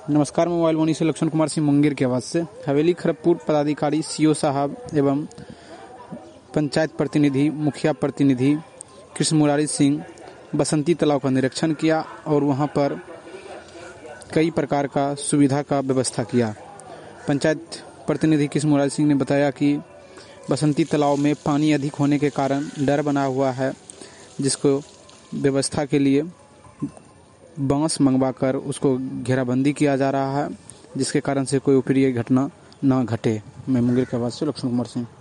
नमस्कार, मोबाइल वाणी से लक्ष्मण कुमार सिंह मुंगेर की आवाज़ से। हवेली खरगपुर पदाधिकारी सीओ साहब एवं पंचायत प्रतिनिधि, मुखिया प्रतिनिधि कृष्ण मुरारी सिंह बसंती तालाब का निरीक्षण किया और वहां पर कई प्रकार का सुविधा का व्यवस्था किया। पंचायत प्रतिनिधि कृष्ण मुरारी सिंह ने बताया कि बसंती तालाब में पानी अधिक होने के कारण डर बना हुआ है, जिसको व्यवस्था के लिए बांस मंगवाकर उसको घेराबंदी किया जा रहा है, जिसके कारण से कोई अप्रिय घटना न घटे। मैं मुंगेर की आवाज़ से लक्ष्मण कुमार सिंह।